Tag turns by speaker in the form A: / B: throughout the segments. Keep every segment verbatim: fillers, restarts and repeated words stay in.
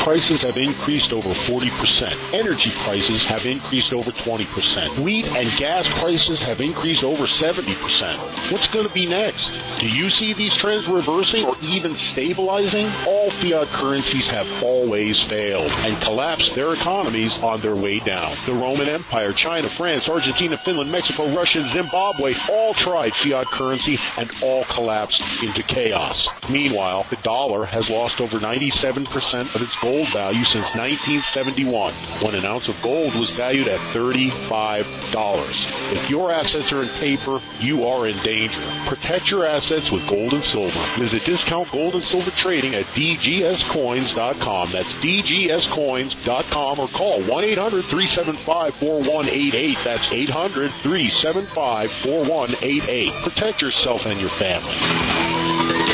A: prices have increased over forty percent. Energy prices have increased over twenty percent. Wheat and gas prices have increased over seventy percent. What's going to be next? Do you see these trends reversing or even stabilizing? All fiat currencies have always failed and collapsed their economies on their way down. The Roman Empire, China, France, Argentina, Finland, Mexico, Russia, Zimbabwe all tried fiat currency and all collapsed into chaos. Meanwhile, the dollar has lost over ninety-seven percent of its gold value since nineteen seventy-one, when an ounce of gold was valued at thirty-five dollars. If your assets are in paper, you are in danger. Protect your assets with gold and silver. Visit Discount Gold and Silver Trading at D G S coins dot com. That's D G S coins dot com, or call one eight hundred, three seven five, four one eight eight. That's eight hundred, three seven five, four one eight eight. Protect yourself and your family.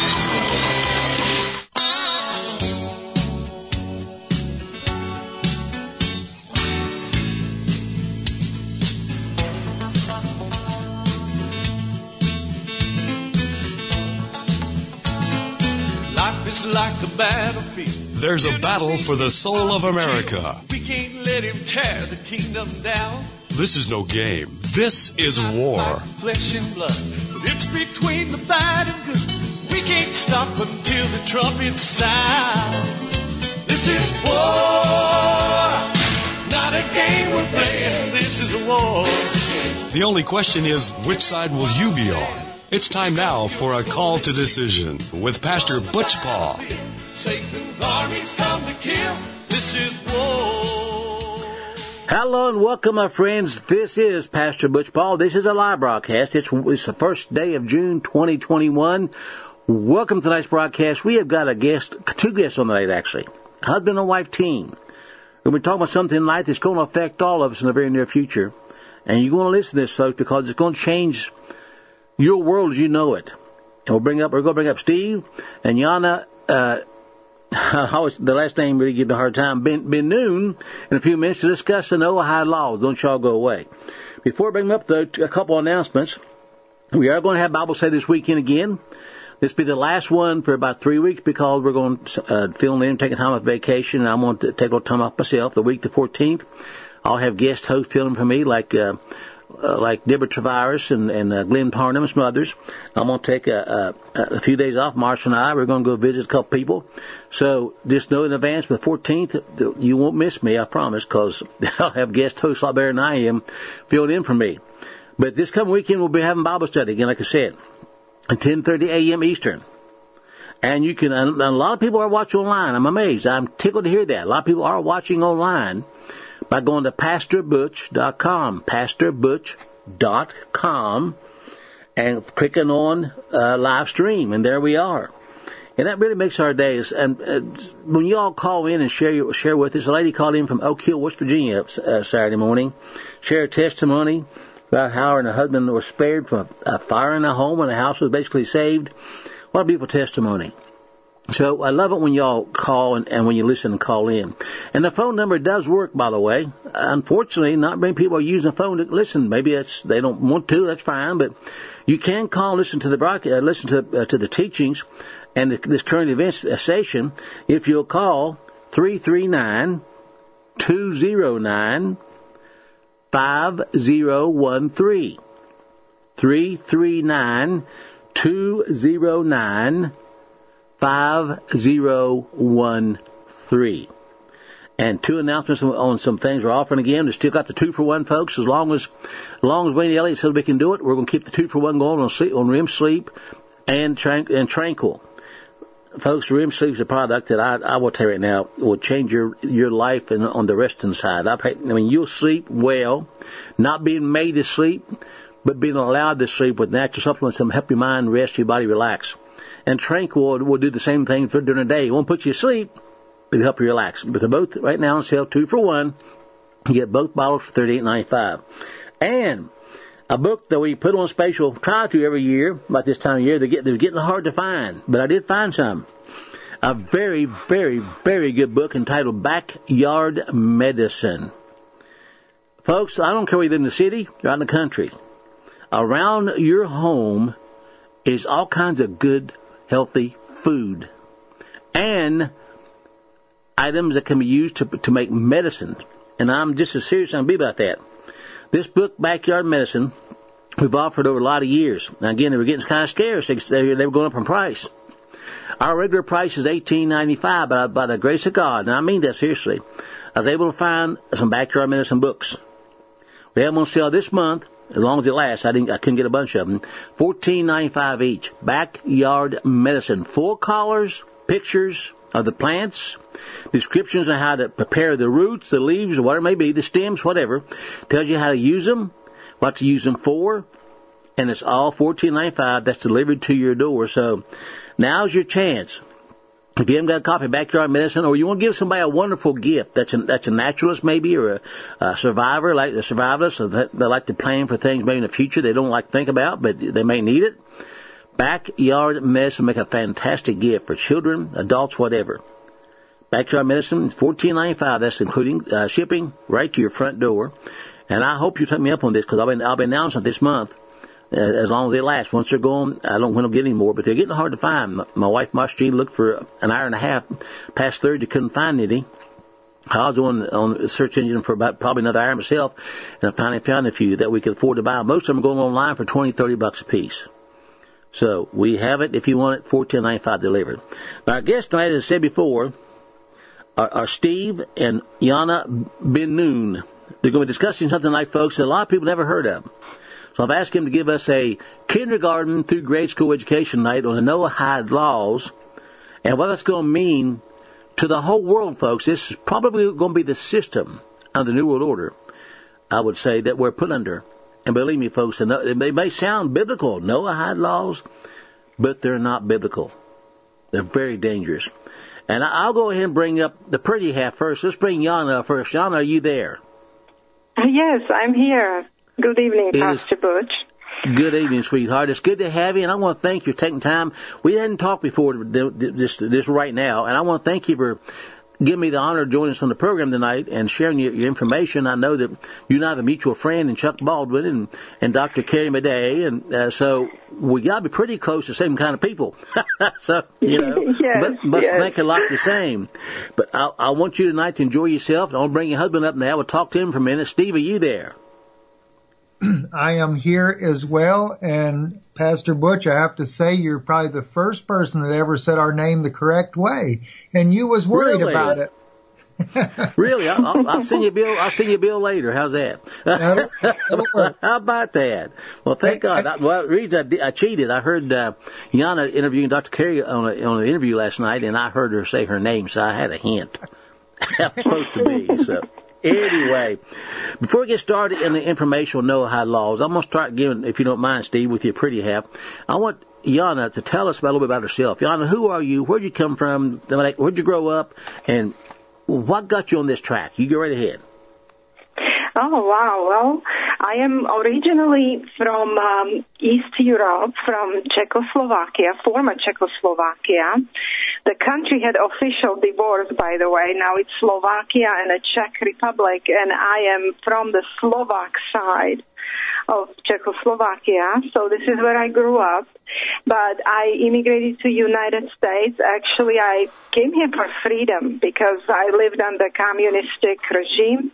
B: Life is like a battlefield.
C: There's a battle for the soul of America.
B: We can't let him tear the kingdom down.
C: This is no game. This is war.
B: Flesh and blood, but it's between the bad and good. We can't stop until the trumpet sound. This is war, not a game we're playing. This is a war.
C: The only question is, which side will you be on? It's time now for a call to decision with Pastor Butch Paul.
B: Satan's armies come to kill. This is war.
D: Hello and welcome, my friends. This is Pastor Butch Paul. This is a live broadcast. It's, it's the first day of June twenty twenty-one. Welcome to tonight's broadcast. We have got a guest, two guests on the night, actually. Husband and wife team. We're going to talk about something tonight that's going to affect all of us in the very near future. And you're going to listen to this, folks, because it's going to change your world as you know it. And we'll bring up, we're going to bring up Steve and Yana, uh, always, the last name really gives me a hard time, Ben, Ben Noon, in a few minutes to discuss the Noahide laws. Don't y'all go away. Before I bring them up, though, a couple announcements. We are going to have Bible study this weekend again. This will be the last one for about three weeks because we're going to uh, film in, taking time off vacation, and I'm going to take a little time off myself. The week the fourteenth, I'll have guest hosts filming for me, like uh, uh, like Deborah Travaris and, and uh, Glenn Parnham and some others. I'm going to take a, a, a few days off. Marcia and I, we're going to go visit a couple people. So just know in advance, the fourteenth, you won't miss me, I promise, because I'll have guest hosts a lot better than I am filled in for me. But this coming weekend, we'll be having Bible study again, like I said, at ten thirty a.m. Eastern. And you can, and a lot of people are watching online. I'm amazed. I'm tickled to hear that. A lot of people are watching online by going to pastor butch dot com, pastor butch dot com, and clicking on uh, live stream, and there we are. And that really makes our days. And uh, when you all call in and share share with us, a lady called in from Oak Hill, West Virginia, uh, Saturday morning, shared testimony about how her and her husband were spared from a fire in a home and the house was basically saved. What a beautiful testimony. So I love it when y'all call and, and when you listen and call in. And the phone number does work, by the way. Unfortunately, not many people are using the phone to listen. Maybe it's, they don't want to, that's fine. But you can call and listen to the broadcast, uh, listen to, uh, to the teachings and the, this current events station if you'll call three three nine, two zero nine, five zero one three. three three nine, two zero nine, five zero one three. And two announcements on some things we're offering again. We still got the two for one, folks. As long as, as long as Wayne Elliott says we can do it, we're going to keep the two for one going on sleep, on R E M sleep and tran- and Tranquil. Folks, R E M sleep is a product that I, I will tell you right now will change your your life and on the resting side. I, I mean, you'll sleep well, not being made to sleep, but being allowed to sleep with natural supplements that help your mind rest, your body relax. And Tranquil will do the same thing for during the day. It won't put you to sleep, but it'll help you relax. But they're both right now on sale, two for one. You get both bottles for thirty-eight ninety-five. And a book that we put on special, try to every year, about this time of year, they get, they're getting hard to find, but I did find some. A very, very, very good book entitled Backyard Medicine. Folks, I don't care whether you're in the city or out in the country. Around your home is all kinds of good, healthy food. And items that can be used to to make medicine. And I'm just as serious as I can be about that. This book, Backyard Medicine, we've offered over a lot of years. Now, again, they were getting kind of scarce. They, they were going up in price. Our regular price is eighteen ninety-five, but by the grace of God, and I mean that seriously, I was able to find some Backyard Medicine books. We have them on sale this month, as long as it lasts. I didn't, I couldn't get a bunch of them. fourteen ninety-five each. Backyard Medicine. Full colors, pictures of the plants, descriptions on how to prepare the roots, the leaves, or whatever it may be, the stems, whatever. Tells you how to use them, what to use them for, and it's all fourteen ninety-five. That's delivered to your door. So now's your chance. If you haven't got a copy of Backyard Medicine, or you want to give somebody a wonderful gift, that's a, that's a naturalist maybe, or a, a survivor, like a survivalist, so that they like to plan for things maybe in the future they don't like to think about, but they may need it. Backyard Medicine make a fantastic gift for children, adults, whatever. Backyard Medicine is fourteen ninety-five. That's including uh, shipping right to your front door. And I hope you take me up on this, because I'll be, I'll be announcing it this month. As long as they last. Once they're gone, I don't want to get any more, but they're getting hard to find. My, my wife, Marcia Jean, looked for an hour and a half. Past Thursday, couldn't find any. I was on, on the search engine for about probably another hour myself, and I finally found a few that we could afford to buy. Most of them are going online for twenty, thirty bucks a piece. So we have it, if you want it, fourteen ninety-five delivered. Now, our guests tonight, as I said before, are, are Steve and Yana Ben-Nun. They're going to be discussing something like, folks, that a lot of people never heard of. So I've asked him to give us a kindergarten through grade school education night on the Noahide laws and what that's going to mean to the whole world, folks. This is probably going to be the system of the New World Order, I would say, that we're put under. And believe me, folks, they may sound biblical, Noahide laws, but they're not biblical. They're very dangerous. And I'll go ahead and bring up the pretty half first. Let's bring Yana up first. Yana, are you there?
E: Yes, I'm here. Good evening,
D: it
E: Pastor Butch.
D: Good evening, sweetheart. It's good to have you, and I want to thank you for taking time. We hadn't talked before this, this right now, and I want to thank you for giving me the honor of joining us on the program tonight and sharing your, your information. I know that you and I have a mutual friend in Chuck Baldwin and, and Doctor Carrie Madej, and uh, so we got to be pretty close to the same kind of people. So, you know,
E: yes,
D: but must
E: yes.
D: think a lot the same. But I, I want you tonight to enjoy yourself. I'll bring your husband up now. We'll talk to him for a minute. Steve, are you there?
F: I am here as well, and Pastor Butch, I have to say you're probably the first person that ever said our name the correct way, and you was worried
D: really?
F: about it.
D: Really? I'll, I'll, I'll send you a bill. I'll send you a bill later. How's that?
F: That'll, that'll work.
D: How about that? Well, thank
F: I,
D: God. I, well, the reason I, did, I cheated, I heard uh, Yana interviewing Doctor Carey on, a, on an interview last night, and I heard her say her name, so I had a hint. How it's supposed to be. So. Anyway, before we get started in the informational Noahide laws, I'm going to start giving, if you don't mind, Steve, with your pretty half. I want Yana to tell us a little bit about herself. Yana, who are you? Where'd you come from? Where'd you grow up? And what got you on this track? You go right ahead.
E: Oh, wow. Well, I am originally from um, East Europe, from Czechoslovakia, former Czechoslovakia. The country had official divorce, by the way. Now it's Slovakia and the Czech Republic, and I am from the Slovak side of Czechoslovakia. So this is where I grew up. But I immigrated to the United States. Actually, I came here for freedom because I lived under communistic regime.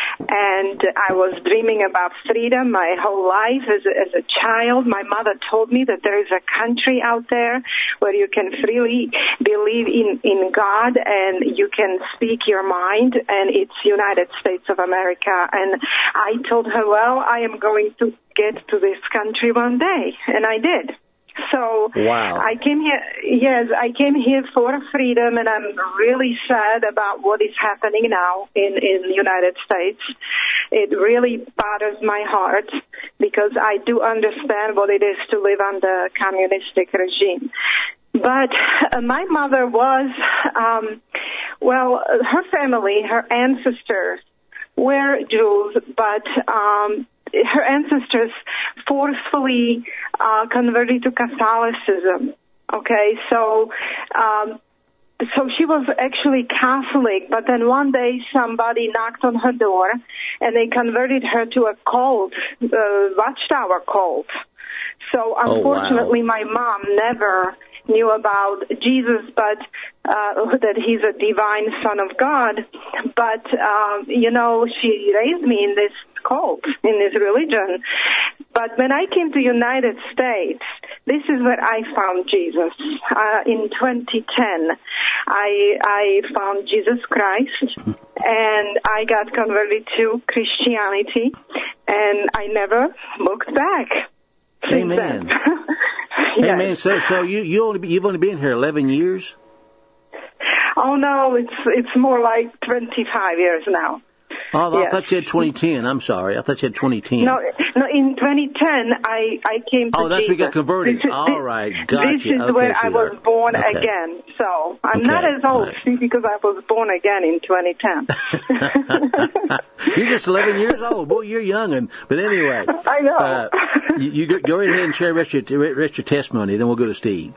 E: And I was dreaming about freedom my whole life as a, as a child. My mother told me that there is a country out there where you can freely believe in, in God and you can speak your mind, and it's United States of America. And I told her, well, I am going to get to this country one day, and I did. So
D: wow.
E: I came here, yes, I came here for freedom, and I'm really sad about what is happening now in, in the United States. It really bothers my heart because I do understand what it is to live under communistic regime. But uh, my mother was, um, well, her family, her ancestors were Jews, but um, her ancestors forcefully uh, converted to Catholicism. Okay, so um, so she was actually Catholic, but then one day somebody knocked on her door, and they converted her to a cult, uh, Watchtower cult. So unfortunately,
D: oh, wow.
E: my mom never knew about Jesus, but uh, that he's a divine son of God. But, um, you know, she raised me in this cult, in this religion. But when I came to United States, this is where I found Jesus. Uh, in twenty ten, I, I found Jesus Christ, and I got converted to Christianity, and I never looked back.
D: Amen. Yes. Amen. So, so you you only you've only been here eleven years?
E: Oh no, it's it's more like twenty-five years now.
D: Oh, I
E: yes.
D: thought you had twenty ten. I'm sorry. I thought you had twenty ten.
E: No, no. In twenty ten, I I came to
D: Oh, that's
E: Jesus.
D: when you got converted.
E: This is,
D: All
E: this,
D: right, gotcha.
E: This is
D: okay,
E: where I was
D: sweetheart.
E: born
D: okay.
E: again. So I'm
D: okay.
E: not as old,
D: right.
E: see, because I was born again in twenty ten.
D: You're just eleven years old. Boy, you're young. And, but anyway.
E: I know.
D: Uh, you, you go, go ahead and share the rest of your, rest of your testimony, then we'll go to Steve.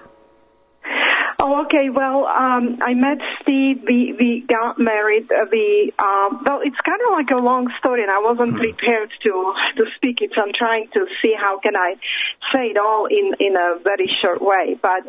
E: Oh, okay. Well, um, I met Steve. We, we got married. Uh, we, um, well, it's kind of like a long story, and I wasn't prepared to to speak it. So I'm trying to see how can I say it all in in a very short way. But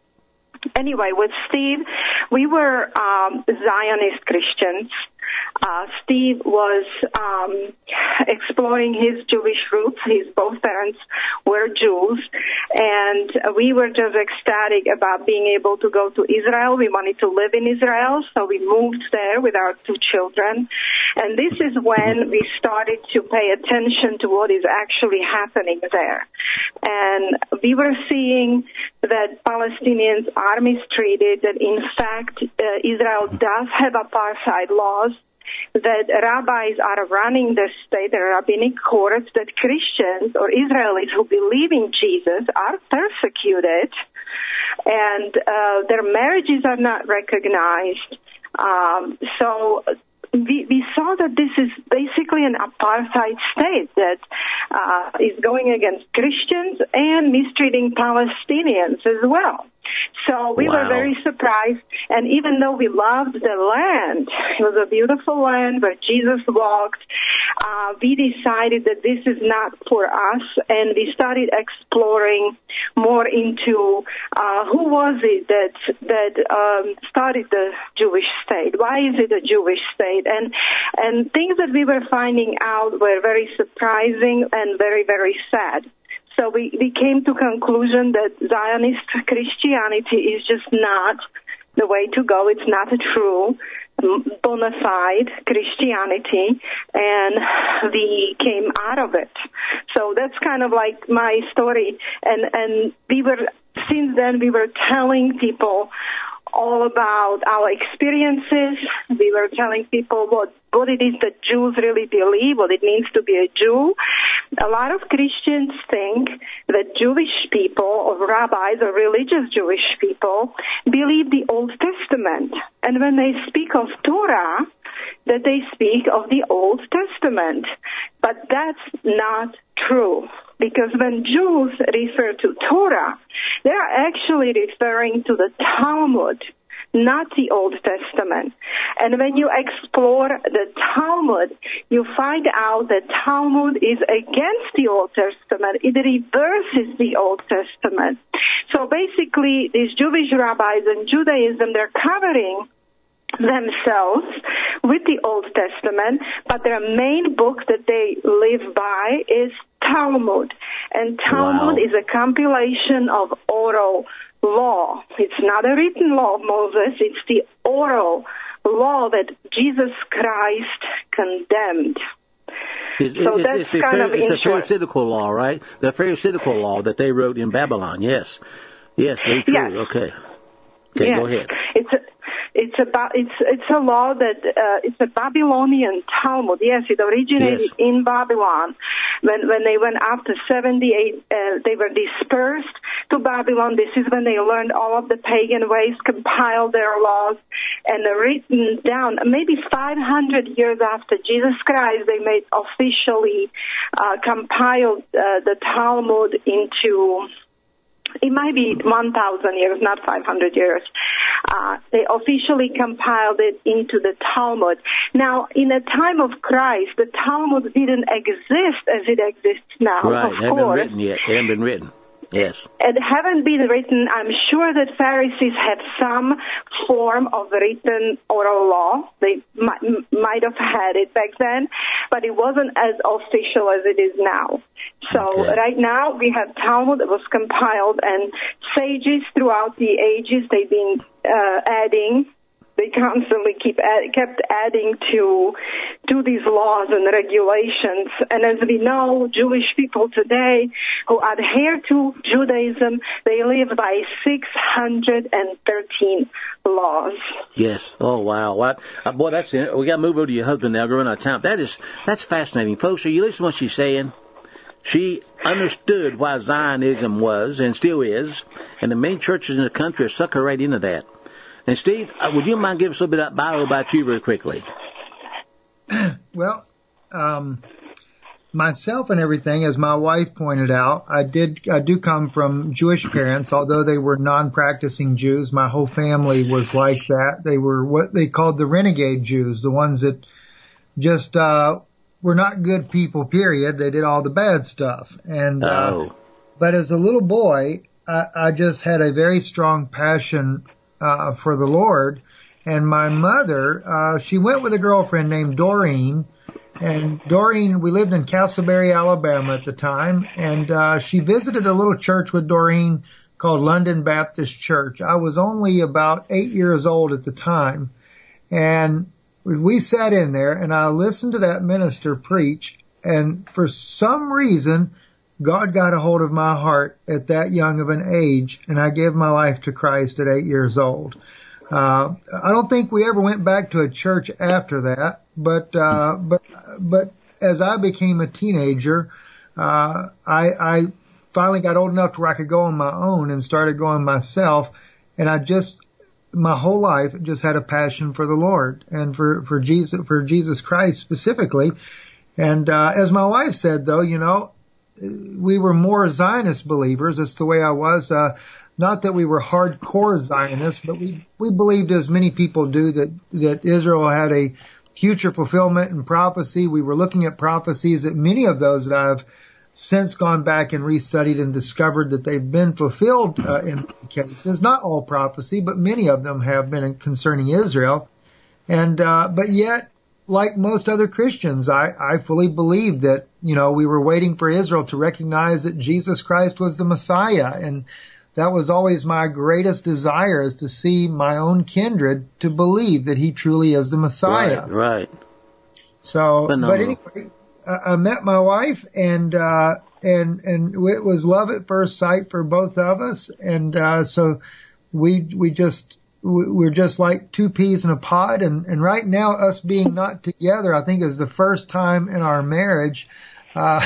E: anyway, with Steve, we were um, Zionist Christians. Uh, Steve was um, exploring his Jewish roots. His both parents were Jews, and we were just ecstatic about being able to go to Israel. We wanted to live in Israel, so we moved there with our two children. And this is when we started to pay attention to what is actually happening there. And we were seeing that Palestinians are mistreated, that in fact uh, Israel does have apartheid laws, that rabbis are running the state, the rabbinic courts, that Christians or Israelis who believe in Jesus are persecuted, and uh, their marriages are not recognized. Um, so we, we saw that this is basically an apartheid state that uh, is going against Christians and mistreating Palestinians as well. So we
D: wow.
E: were very surprised, and even though we loved the land, it was a beautiful land where Jesus walked, uh, we decided that this is not for us, and we started exploring more into uh, who was it that that um, started the Jewish state? Why is it a Jewish state? And and things that we were finding out were very surprising and very, very sad. So we, we came to conclusion that Zionist Christianity is just not the way to go. It's not a true, bona fide Christianity, and we came out of it. So that's kind of like my story. And, and we were, since then, we were telling people all about our experiences. We were telling people what, what it is that Jews really believe, what it means to be a Jew. A lot of Christians think that Jewish people, or rabbis, or religious Jewish people, believe the Old Testament. And when they speak of Torah, that they speak of the Old Testament. But that's not true. Because when Jews refer to Torah, they are actually referring to the Talmud, not the Old Testament. And when you explore the Talmud, you find out that Talmud is against the Old Testament. It reverses the Old Testament. So basically, these Jewish rabbis and Judaism, they're covering themselves with the Old Testament, but their main book that they live by is Talmud. And Talmud
D: wow.
E: is a compilation of oral law. It's not a written law of Moses, it's the oral law that Jesus Christ condemned.
D: It's,
E: so
D: it's,
E: that's
D: it's the,
E: kind of
D: it's the
E: short.
D: Pharisaical law, right? The Pharisaical law that they wrote in Babylon. Yes, yes, very true.
E: Yes.
D: Okay, okay,
E: yes.
D: go ahead.
E: It's a, it's about it's it's a law that uh, it's a Babylonian Talmud. Yes, it originated
D: yes.
E: in Babylon. When when they went after seventy-eight, uh, they were dispersed to Babylon. This is when they learned all of the pagan ways, compiled their laws, and written down. Maybe five hundred years after Jesus Christ, they made officially uh, compiled uh, the Talmud into. It might be one thousand years, not five hundred years. Uh, they officially compiled it into the Talmud. Now, in the time of Christ, the Talmud didn't exist as it exists now.
D: Right,
E: of
D: it hasn't
E: course.
D: been written yet. It hasn't been written. Yes.
E: It haven't been written. I'm sure that Pharisees had some form of written oral law. They might, might have had it back then, but it wasn't as official as it is now. So
D: Okay.
E: right now we have Talmud that was compiled, and sages throughout the ages, they've been uh, adding. They constantly keep add, kept adding to to these laws and regulations. And as we know, Jewish people today who adhere to Judaism, they live by six hundred thirteen laws.
D: Yes. Oh, wow. What? Uh, boy, that's it. We got to move over to your husband now. We're running out of time. That is, that's fascinating. Folks, are you listening to what she's saying? She understood why Zionism was and still is, and the main churches in the country are sucking right into that. And Steve, uh, would you mind giving us a little bit of bio about you very quickly?
F: Well, um, myself and everything, as my wife pointed out, I did, I do come from Jewish parents, although they were non-practicing Jews. My whole family was like that. They were what they called the renegade Jews, the ones that just, uh, were not good people, period. They did all the bad stuff. And, uh,
D: Oh.
F: but as a little boy, I, I just had a very strong passion, uh, for the Lord. And my mother, uh, she went with a girlfriend named Doreen. And Doreen, we lived in Castleberry, Alabama at the time. And, uh, she visited a little church with Doreen called London Baptist Church. I was only about eight years old at the time. And we sat in there and I listened to that minister preach, and for some reason, God got a hold of my heart at that young of an age, and I gave my life to Christ at eight years old. Uh, I don't think we ever went back to a church after that, but, uh, but, but as I became a teenager, uh, I, I finally got old enough to where I could go on my own and started going myself, and I just, my whole life just had a passion for the Lord and for, for Jesus, for Jesus Christ specifically. And, uh, as my wife said though, you know, we were more Zionist believers. That's the way I was. Uh, not that we were hardcore Zionists, but we, we believed, as many people do, that, that Israel had a future fulfillment and prophecy. We were looking at prophecies, that many of those that I've since gone back and restudied and discovered that they've been fulfilled uh, in many cases. Not all prophecy, but many of them have been concerning Israel. And, uh, but yet, like most other Christians, I, I fully believe that, you know, we were waiting for Israel to recognize that Jesus Christ was the Messiah. And that was always my greatest desire, is to see my own kindred to believe that he truly is the Messiah.
D: Right, right.
F: So,
D: Phenomenal.
F: but anyway, I, I met my wife, and, uh, and, and it was love at first sight for both of us. And, uh, so we, we just, we're just like two peas in a pod. And, and right now, us being not together, I think, is the first time in our marriage. Uh,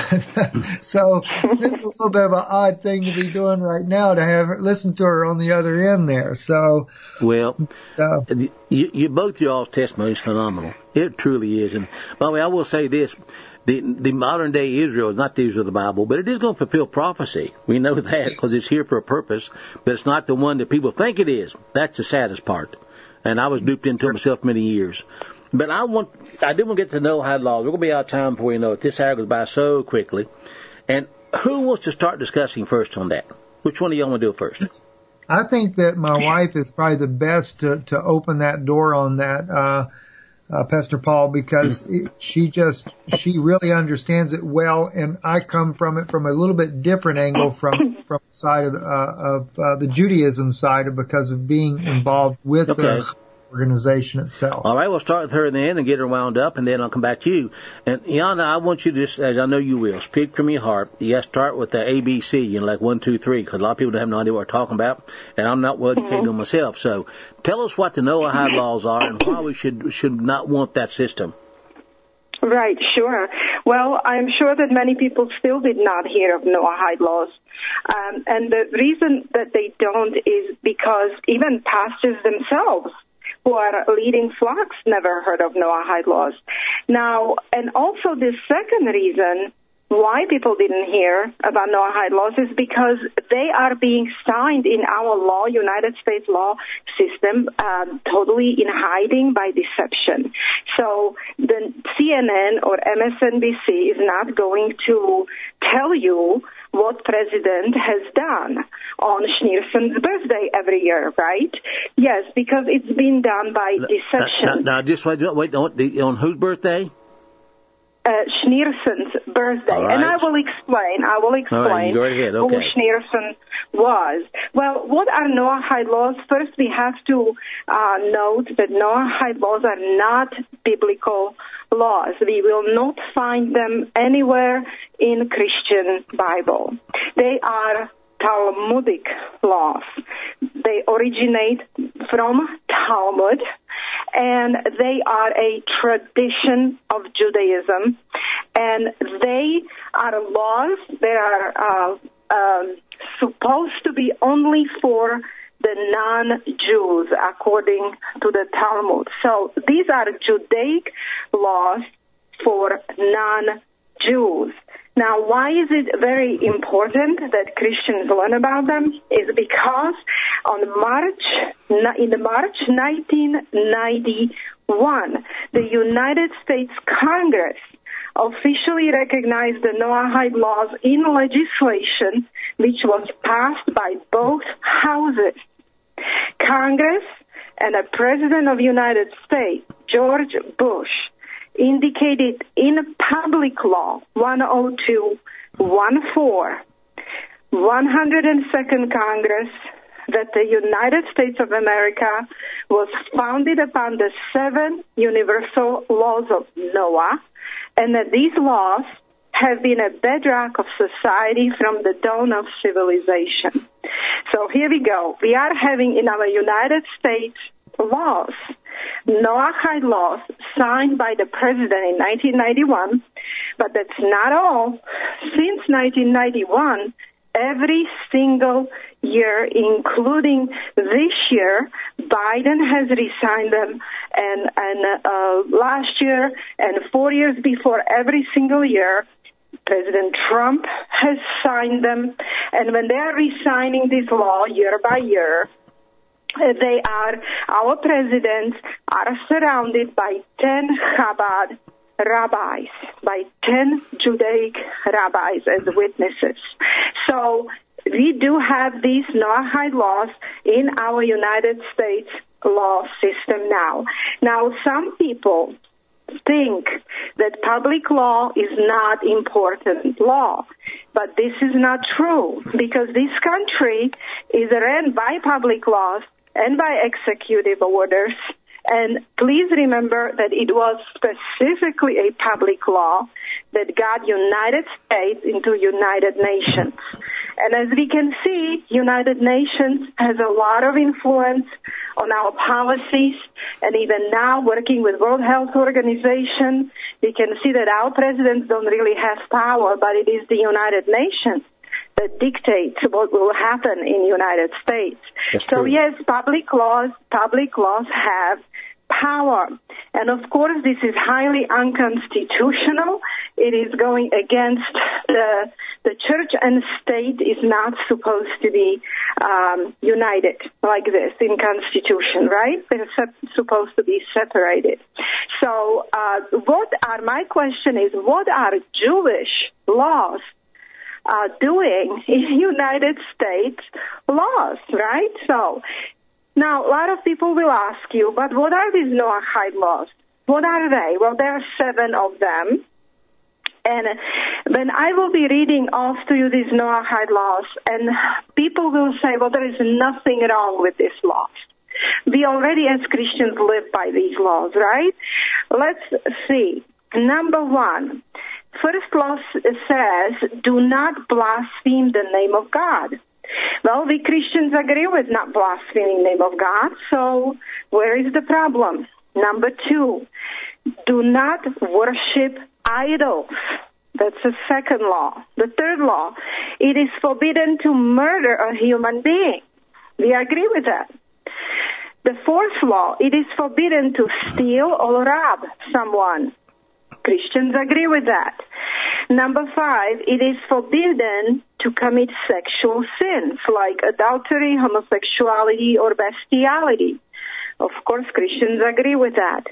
F: so this is a little bit of an odd thing to be doing right now, to have listen to her on the other end there. So,
D: well,
F: uh,
D: you, you both your all's testimony is phenomenal. It truly is. And by the way, I will say this. The, the modern day Israel is not the Israel of the Bible, but it is going to fulfill prophecy. We know that because it's here for a purpose, but it's not the one that people think it is. That's the saddest part. And I was duped into it myself many years. But I want, I did want to get to know how laws. We're going to be out of time before we know it. This hour goes by so quickly. And who wants to start discussing first on that? Which one of y'all want to do it first?
F: I think that my wife is probably the best to, to open that door on that, uh, uh, Pastor Paul, because it, she just, she really understands it well. And I come from it from a little bit different angle, from, from the side of, uh, of, uh, the Judaism side, because of being involved with
D: Okay.
F: the organization itself.
D: All right, we'll start with her then and get her wound up, and then I'll come back to you. And Yana, I want you to just, as I know you will, speak from your heart. You got to start with the A B C, you know, like one, two, three, because a lot of people have no idea what we're talking about, and I'm not well educated on myself. So tell us what the Noahide laws are and why we should should not want that system.
E: Right, sure. Well, I'm sure that many people still did not hear of Noahide laws. Um, and the reason that they don't is because even pastors themselves who are leading flocks never heard of Noahide laws. Now, and also the second reason why people didn't hear about Noahide laws is because they are being signed in our law, United States law system, um, totally in hiding by deception. So the C N N or M S N B C is not going to tell you what president has done on Schneerson's birthday every year, right? Yes, because it's been done by deception.
D: Now, now, now just wait, wait on, on whose birthday?
E: Uh, Schneerson's birthday.
D: Right.
E: And I will explain, I will explain
D: right, go ahead. Okay.
E: who Schneerson was. Well, what are Noahide laws? First, we have to uh, note that Noahide laws are not biblical laws. We will not find them anywhere in Christian Bible. They are Talmudic laws. They originate from Talmud, and they are a tradition of Judaism, and they are laws that are uh, um, supposed to be only for the non-Jews, according to the Talmud. So these are Judaic laws for non-Jews. Now, why is it very important that Christians learn about them? Is because on March, in the March nineteen ninety-one, the United States Congress officially recognized the Noahide laws in legislation, which was passed by both houses. Congress and the President of the United States, George Bush, indicated in Public Law one oh two fourteen, one hundred second Congress, that the United States of America was founded upon the seven universal laws of Noah, and that these laws have been a bedrock of society from the dawn of civilization. So here we go. We are having in our United States laws, Noahide laws signed by the president in nineteen ninety-one, but that's not all. Since nineteen ninety-one, every single year, including this year, Biden has resigned them, and, and uh, last year and four years before, every single year, President Trump has signed them, and when they are resigning this law year by year, they are, our presidents are surrounded by ten Chabad rabbis, by ten Judaic rabbis as witnesses. So we do have these Noahide laws in our United States law system now. Now, some people think that public law is not important law, but this is not true, because this country is ran by public laws and by executive orders. And please remember that it was specifically a public law that got United States into United Nations. And as we can see, United Nations has a lot of influence on our policies, and even now working with World Health Organization, we can see that our presidents don't really have power, but it is the United Nations that dictates what will happen in the United States.
D: That's
E: so
D: true.
E: yes, public laws, public laws have power. And of course, this is highly unconstitutional. It is going against the the church and state is not supposed to be um, united like this in Constitution, right? They're se- supposed to be separated. So, uh, what are my question is, what are Jewish laws uh, doing in United States laws, right? So. Now, a lot of people will ask you, but what are these Noahide laws? What are they? Well, there are seven of them. And then I will be reading off to you these Noahide laws, and people will say, well, there is nothing wrong with these laws. We already, as Christians, live by these laws, right? Let's see. Number one, first law says, do not blaspheme the name of God. Well, we Christians agree with not blaspheming the name of God, so where is the problem? Number two, do not worship idols. That's the second law. The third law, it is forbidden to murder a human being. We agree with that. The fourth law, it is forbidden to steal or rob someone. Christians agree with that. Number five, it is forbidden to commit sexual sins like adultery, homosexuality, or bestiality. Of course, Christians agree with that.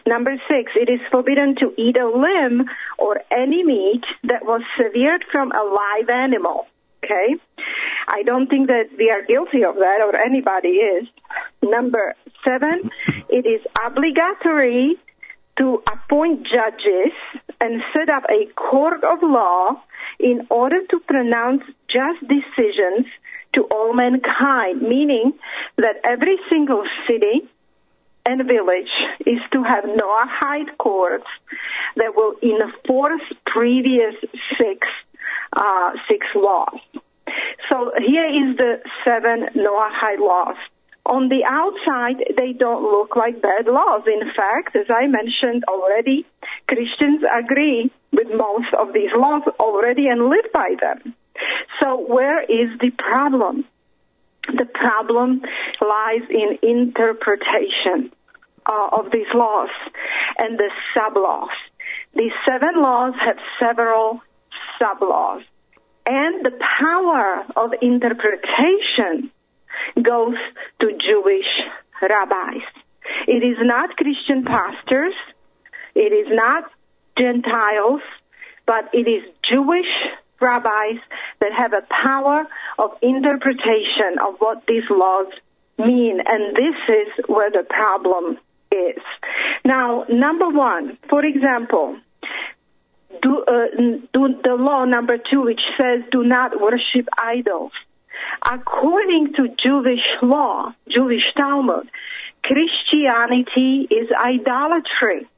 E: Number six, it is forbidden to eat a limb or any meat that was severed from a live animal. Okay? I don't think that we are guilty of that, or anybody is. Number seven, it is obligatory to appoint judges and set up a court of law in order to pronounce just decisions to all mankind, meaning that every single city and village is to have Noahide courts that will enforce previous six uh, six laws. So here is the seven Noahide laws. On the outside, they don't look like bad laws. In fact, as I mentioned already, Christians agree with most of these laws already and live by them. So where is the problem? The problem lies in interpretation uh, of these laws and the sub-laws. These seven laws have several sub-laws. And the power of interpretation goes to Jewish rabbis. It is not Christian pastors. It is not Gentiles, but it is Jewish rabbis that have a power of interpretation of what these laws mean. And this is where the problem is. Now, number one, for example, do, uh, do the law number two, which says do not worship idols. According to Jewish law, Jewish Talmud, Christianity is idolatry.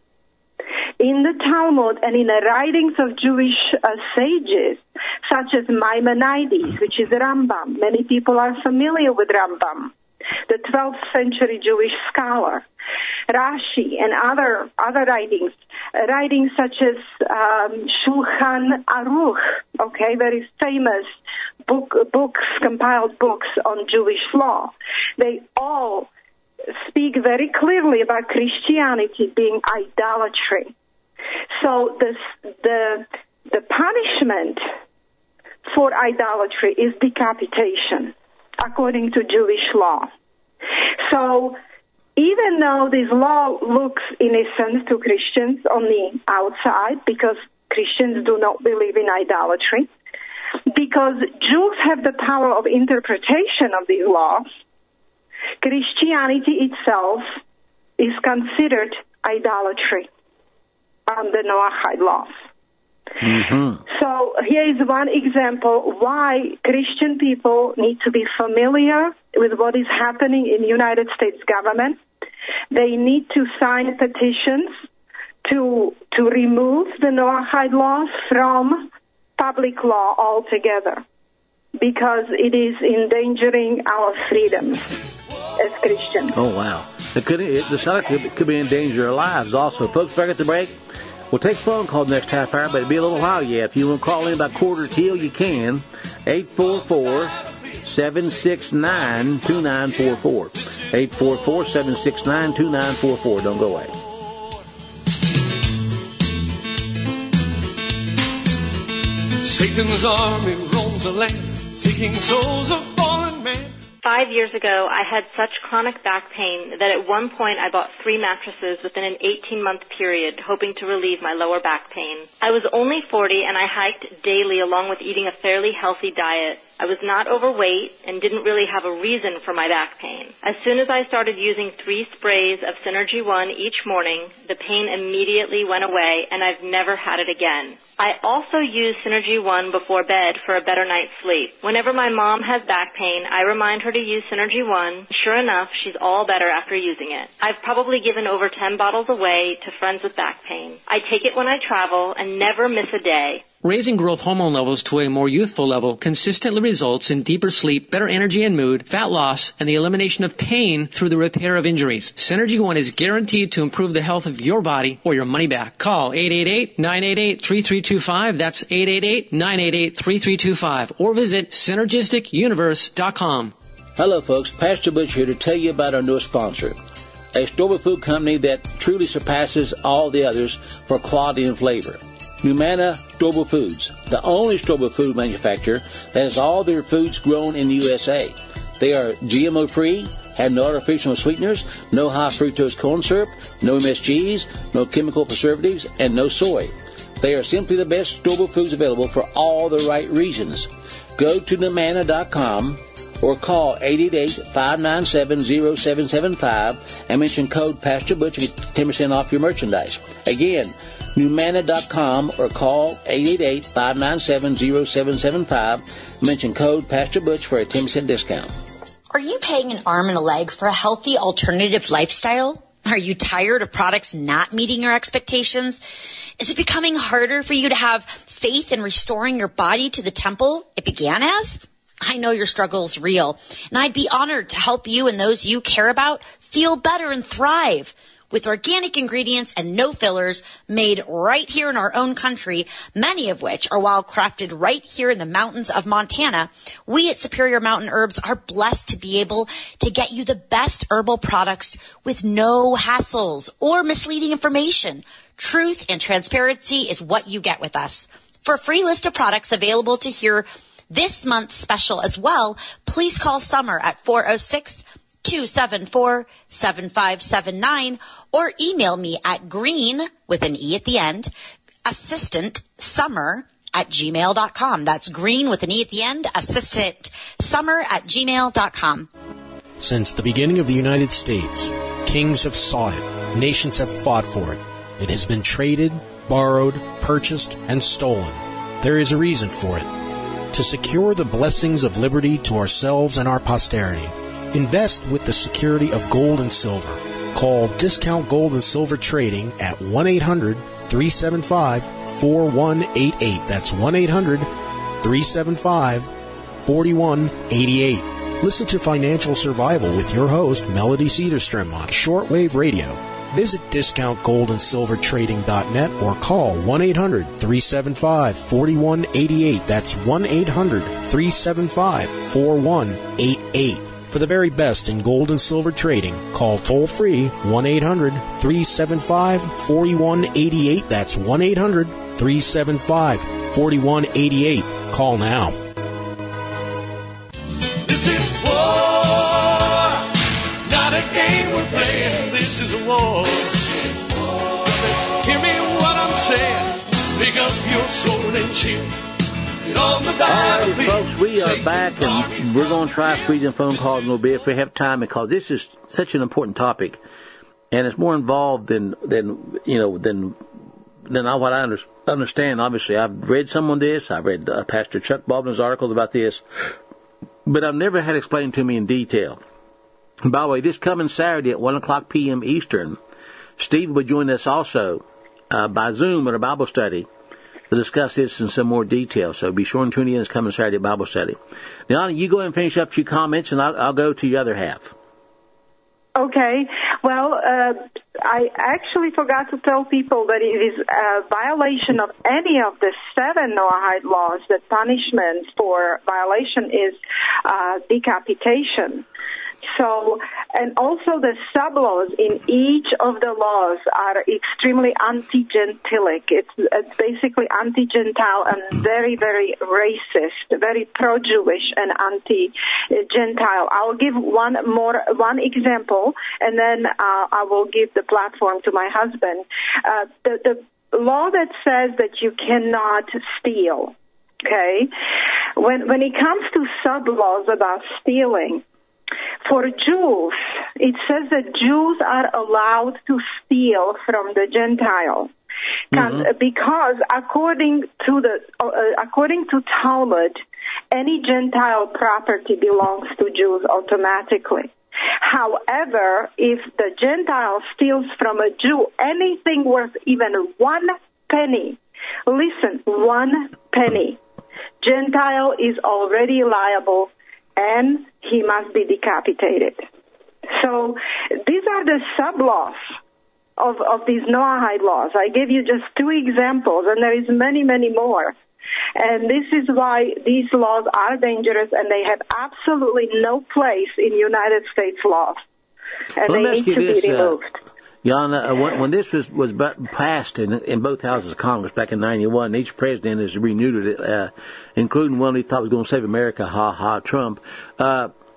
E: In the Talmud and in the writings of Jewish uh, sages, such as Maimonides, which is Rambam, many people are familiar with Rambam, the twelfth century Jewish scholar, Rashi, and other other writings, uh, writings such as um, Shulchan Aruch, okay, very famous book, books, compiled books on Jewish law. They all speak very clearly about Christianity being idolatry. So this, the the punishment for idolatry is decapitation, according to Jewish law. So even though this law looks innocent to Christians on the outside, because Christians do not believe in idolatry, because Jews have the power of interpretation of these laws, Christianity itself is considered idolatry under Noahide laws.
D: Mm-hmm.
E: So here is one example why Christian people need to be familiar with what is happening in the United States government. They need to sign petitions to to remove the Noahide laws from public law altogether, because it is endangering our freedoms as Christians.
D: Oh, wow. It could, it, the South could, could be in danger of lives also. Folks, back at the break, we'll take phone call next half hour, but it'll be a little while yet. If you want to call in about quarter till, you can. eight four four, seven six nine, two nine four four. eight four four, seven six nine, two nine four four. Don't go away.
B: Satan's army roams the land, seeking souls of fallen men.
G: Five years ago, I had such chronic back pain that at one point I bought three mattresses within an eighteen-month period, hoping to relieve my lower back pain. I was only forty, and I hiked daily along with eating a fairly healthy diet. I was not overweight and didn't really have a reason for my back pain. As soon as I started using three sprays of Synergy One each morning, the pain immediately went away, and I've never had it again. I also use Synergy One before bed for a better night's sleep. Whenever my mom has back pain, I remind her to use Synergy One. Sure enough, she's all better after using it. I've probably given over ten bottles away to friends with back pain. I take it when I travel and never miss a day.
H: Raising growth hormone levels to a more youthful level consistently results in deeper sleep, better energy and mood, fat loss, and the elimination of pain through the repair of injuries. Synergy One is guaranteed to improve the health of your body or your money back. Call eight eight eight, nine eight eight, three three two five. That's eight eight eight, nine eight eight, three three two five. Or visit synergistic universe dot com.
D: Hello, folks. Pastor Butch here to tell you about our newest sponsor, a store food company that truly surpasses all the others for quality and flavor. Humana Storable Foods, the only storable food manufacturer that has all their foods grown in the U S A. They are G M O-free, have no artificial sweeteners, no high fructose corn syrup, no M S Gs, no chemical preservatives, and no soy. They are simply the best store-bought foods available for all the right reasons. Go to Numanna dot com or call eight eight eight, five nine seven, zero seven seven five and mention code Pastor Butch to get ten percent off your merchandise. Again, Numanna dot com or call eight eight eight, five nine seven, zero seven seven five. Mention code Pastor Butch for a ten percent discount.
I: Are you paying an arm and a leg for a healthy alternative lifestyle? Are you tired of products not meeting your expectations? Is it becoming harder for you to have faith in restoring your body to the temple it began as? I know your struggle is real, and I'd be honored to help you and those you care about feel better and thrive. With organic ingredients and no fillers made right here in our own country, many of which are wild crafted right here in the mountains of Montana, we at Superior Mountain Herbs are blessed to be able to get you the best herbal products with no hassles or misleading information. Truth and transparency is what you get with us. For a free list of products available to hear this month's special as well, please call Summer at four oh six, two seven four, seven five seven nine or email me at green, with an E at the end, assistant summer at gmail dot com. That's green with an E at the end, assistant summer at gmail dot com.
J: Since the beginning of the United States, kings have sought it, nations have fought for it. It has been traded, borrowed, purchased, and stolen. There is a reason for it. To secure the blessings of liberty to ourselves and our posterity, invest with the security of gold and silver. Call Discount Gold and Silver Trading at one eight hundred, three seven five, four one eight eight. That's one eight hundred, three seven five, four one eight eight. Listen to Financial Survival with your host, Melody Cedarstrom, on shortwave radio. Visit discount gold and silver trading dot net or call one eight hundred, three seven five, four one eight eight. That's one eight hundred, three seven five, four one eight eight. For the very best in gold and silver trading, call toll-free one eight hundred, three seven five, four one eight eight. That's one eight hundred, three seven five, four one eight eight. Call now.
B: This is war, not a game we're playing. This is a war. Hear me what I'm saying. Pick up your sword and shield.
D: All right, folks, we are back, and we're going to try squeezing phone calls a little bit if we have time, because this is such an important topic, and it's more involved than than you know than than what I under, understand. Obviously, I've read some on this. I've read uh, Pastor Chuck Baldwin's articles about this, but I've never had it explained to me in detail. And by the way, this coming Saturday at one o'clock p.m. Eastern, Steve will join us also uh, by Zoom at a Bible study to discuss this in some more detail. So be sure and tune in. It's coming Saturday Bible study. Now, you go ahead and finish up a few comments, and I'll, I'll go to the other half.
E: Okay. Well, uh, I actually forgot to tell people that it is a violation of any of the seven Noahide laws. The punishment for violation is uh, decapitation. So, and also the sub-laws in each of the laws are extremely anti-Gentilic. It's, it's basically anti-Gentile and very, very racist, very pro-Jewish and anti-Gentile. I'll give one more, one example, and then uh, I will give the platform to my husband. Uh, the, the law that says that you cannot steal, okay? When, when it comes to sub-laws about stealing, for Jews, it says that Jews are allowed to steal from the Gentile, mm-hmm. because according to the uh, according to Talmud, any Gentile property belongs to Jews automatically. However, if the Gentile steals from a Jew anything worth even one penny, listen, one penny, Gentile is already liable, and he must be decapitated. So these are the sub-laws of, of these Noahide laws. I gave you just two examples, and there is many, many more. And this is why these laws are dangerous, and they have absolutely no place in United States laws. And
D: well,
E: they need to
D: this,
E: be removed.
D: Uh, Jan, uh, when, when this was, was passed in, in both houses of Congress back in ninety-one, each president has renewed it, uh, including one he thought was going to save America, ha ha, Trump. Uh,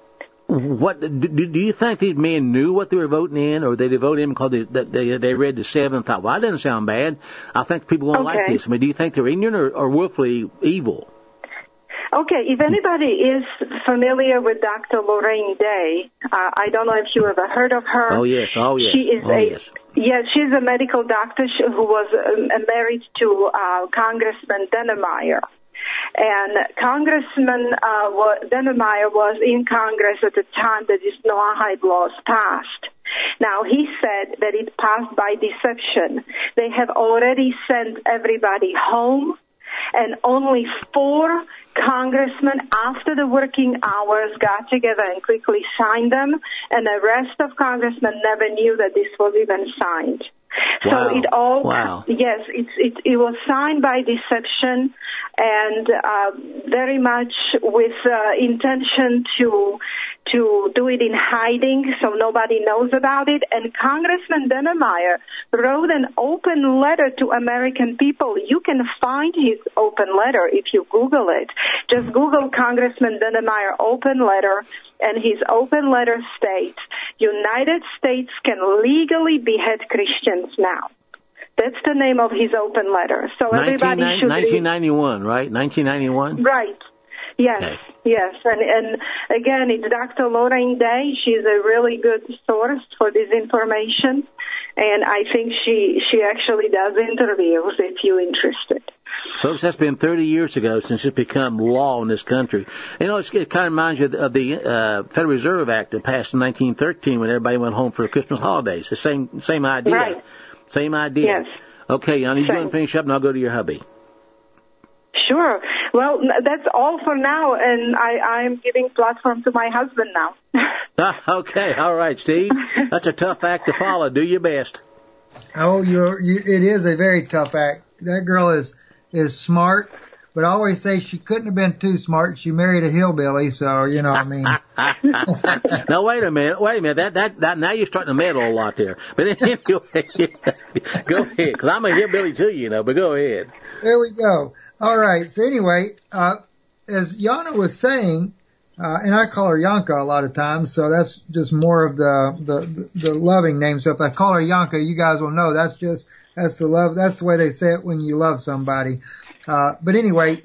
D: what do, do you think these men knew what they were voting in, or did they vote in because they they, they read the seven and thought, well, that doesn't sound bad. I think people won't
E: okay.
D: like this. I mean, do you think they're ignorant or, or willfully evil?
E: Okay, if anybody is familiar with Doctor Lorraine Day, uh, I don't know if you ever heard of her.
D: Oh yes, oh yes,
E: she is
D: oh
E: a,
D: yes.
E: Yes, she's a medical doctor who was um, married to uh, Congressman Dennemeyer. And Congressman uh, Dennemeyer was in Congress at the time that this Noahide laws passed. Now, he said that it passed by deception. They have already sent everybody home, and only four congressmen after the working hours got together and quickly signed them, and the rest of congressmen never knew that this was even signed.
D: Wow.
E: So it all,
D: wow.
E: yes, it, it, it was signed by deception and uh, very much with uh, intention to to do it in hiding so nobody knows about it. And Congressman Dennemeyer wrote an open letter to American people. You can find his open letter if you Google it. Just Google Congressman Dennemeyer open letter, and his open letter states, United States can legally behead Christians now. That's the name of his open letter. So everybody should
D: nineteen ninety-one, right? nineteen ninety-one?
E: Right. Yes, okay. yes. And, and again, it's Doctor Lorraine Day. She's a really good source for this information. And I think she, she actually does interviews if you're interested.
D: Folks, that's been thirty years ago since it's become law in this country. You know, it's, it kind of reminds you of the uh, Federal Reserve Act that passed in nineteen thirteen when everybody went home for Christmas holidays. The same same idea.
E: Right.
D: Same idea.
E: Yes.
D: Okay, honey, you
E: Same.
D: go and finish up, and I'll go to your hubby.
E: Sure. Well, that's all for now, and I, I'm giving platform to my husband now.
D: ah, okay, all right, Steve. That's a tough act to follow. Do your best.
F: Oh, you're, you, it is a very tough act. That girl is is smart, but I always say she couldn't have been too smart. She married a hillbilly, so you know what I mean.
D: Now wait a minute, wait a minute. That that, that now you're starting to meddle a lot there. But anyway, go ahead, because I'm a hillbilly too, you know. But go ahead.
F: There we go. All right. So anyway, uh, as Yana was saying, uh, and I call her Yanka a lot of times, so that's just more of the, the, the loving name. So if I call her Yanka, you guys will know that's just, that's the love, that's the way they say it when you love somebody. Uh, but anyway,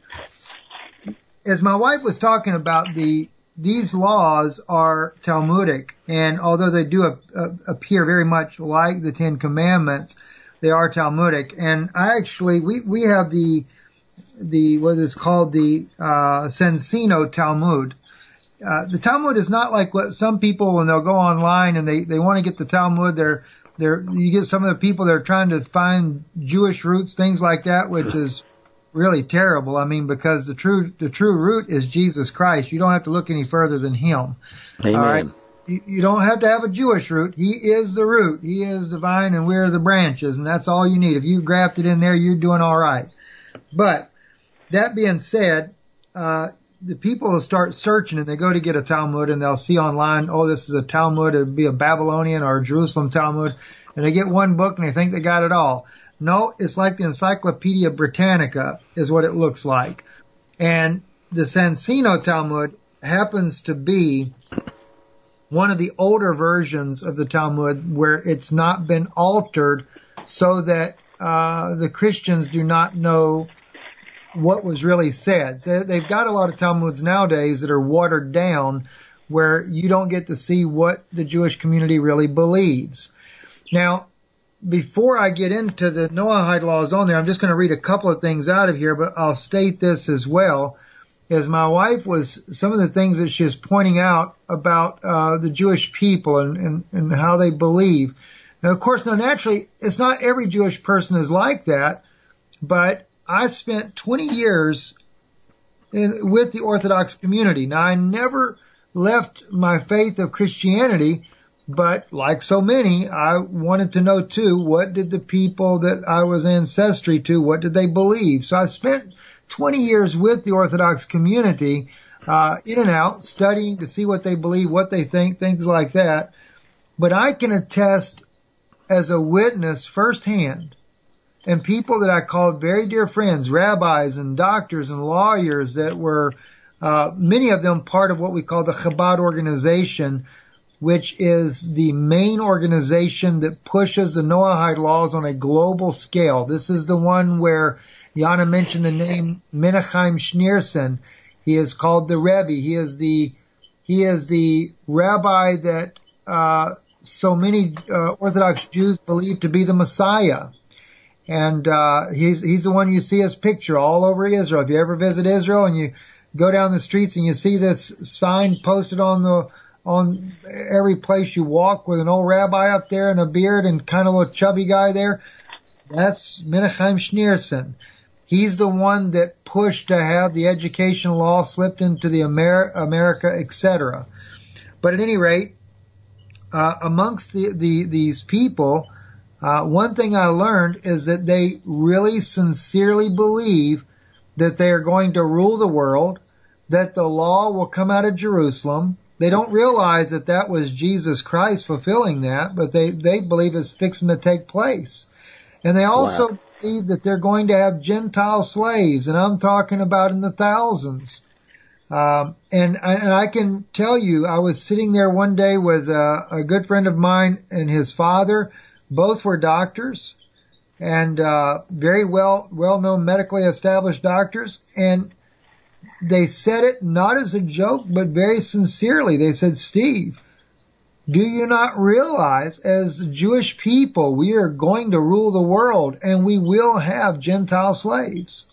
F: as my wife was talking about, the, these laws are Talmudic, and although they do a, a, appear very much like the Ten Commandments, they are Talmudic. And I actually, we, we have the, the, what is called the, uh, Sensino Talmud. Uh, the Talmud is not like what some people, when they'll go online and they, they want to get the Talmud, they're, they're, you get some of the people that are trying to find Jewish roots, things like that, which is really terrible. I mean, because the true, the true root is Jesus Christ. You don't have to look any further than Him.
D: Amen.
F: All right. You, you don't have to have a Jewish root. He is the root. He is the vine and we're the branches, and that's all you need. If you grafted in there, you're doing all right. But that being said, uh, the people will start searching and they go to get a Talmud and they'll see online, oh, this is a Talmud. It'd be a Babylonian or a Jerusalem Talmud. And they get one book and they think they got it all. No, it's like the Encyclopedia Britannica is what it looks like. And the Sensino Talmud happens to be one of the older versions of the Talmud where it's not been altered so that uh, the Christians do not know what was really said. So they've got a lot of Talmuds nowadays that are watered down where you don't get to see what the Jewish community really believes. Now, before I get into the Noahide laws on there, I'm just going to read a couple of things out of here, but I'll state this as well. As my wife was, some of the things that she was pointing out about uh, the Jewish people and, and, and how they believe. Now, of course, now naturally, it's not every Jewish person is like that, but I spent twenty years in, with the Orthodox community. Now, I never left my faith of Christianity, but like so many, I wanted to know too, what did the people that I was ancestry to, what did they believe? So I spent twenty years with the Orthodox community, uh, in and out, studying to see what they believe, what they think, things like that. But I can attest as a witness firsthand, and people that I called very dear friends, rabbis and doctors and lawyers that were uh, many of them part of what we call the Chabad organization, which is the main organization that pushes the Noahide laws on a global scale. This is the one where Yana mentioned the name Menachem Schneerson. He is called the Rebbe. He is the he is the rabbi that uh, so many uh, Orthodox Jews believe to be the Messiah. And uh, he's he's the one you see his picture all over Israel. If you ever visit Israel and you go down the streets and you see this sign posted on the on every place you walk with an old rabbi up there and a beard and kind of a little chubby guy there, that's Menachem Schneerson. He's the one that pushed to have the education law slipped into the Amer- America, et cetera. But at any rate, uh, amongst the, the these people, uh, one thing I learned is that they really sincerely believe that they are going to rule the world, that the law will come out of Jerusalem. They don't realize that that was Jesus Christ fulfilling that, but they, they believe it's fixing to take place. And they also wow. believe that they're going to have Gentile slaves, and I'm talking about in the thousands. Um, and, I, and I can tell you, I was sitting there one day with uh, a good friend of mine and his father. Both were doctors, and uh, very well well-known medically established doctors, and they said it not as a joke, but very sincerely. They said, Steve, do you not realize as Jewish people we are going to rule the world and we will have Gentile slaves?